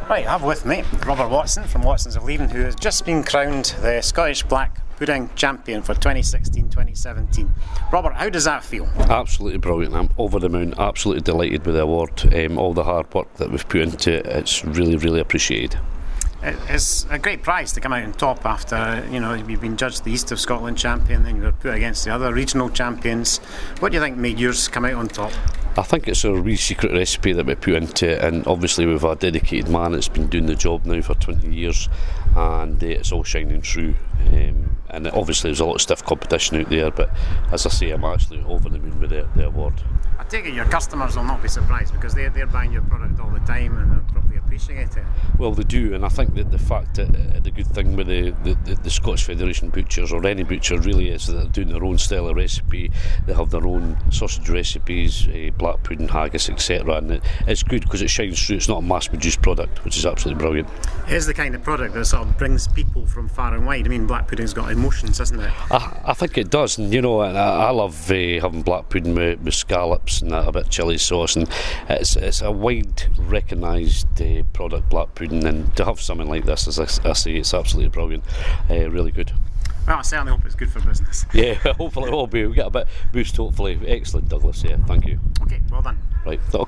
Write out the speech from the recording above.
Right, I have with me Robert Watson from Watsons of Leven, who has just been crowned the Scottish Black Pudding Champion for 2016-2017. Robert, how does that feel? Absolutely brilliant. I'm over the moon, absolutely delighted with the award. All the hard work that we've put into it, it's really, really appreciated. It's a great prize to come out on top after, you've been judged the East of Scotland champion, then you were put against the other regional champions. What do you think made yours come out on top? I think it's a wee secret recipe that we put into it, and obviously we've a dedicated man that's been doing the job now for 20 years, and it's all shining through. And obviously there's a lot of stiff competition out there, but as I say, I'm actually over the moon with the award. I take it your customers will not be surprised because they're buying your product all the time and they'll probably appreciate it. Well, they do, and I think that the fact that the good thing with the Scottish Federation Butchers, or any butcher really, is that they're doing their own style of recipe. They have their own sausage recipes, black pudding, haggis, etc. And it's good because it shines through. It's not a mass-produced product, which is absolutely brilliant. It is the kind of product that sort of brings people from far and wide. I mean, black pudding's got emotions, hasn't it? I think it does, and I love having black pudding with scallops and a bit of chilli sauce, and it's a wide recognised product, black pudding, and to have something like this, as I say, it's absolutely brilliant, really good. Well, I certainly hope it's good for business. Yeah, hopefully it will be. We'll get a bit boost, hopefully. Excellent, Douglas, yeah, thank you. Okay, well done. Right,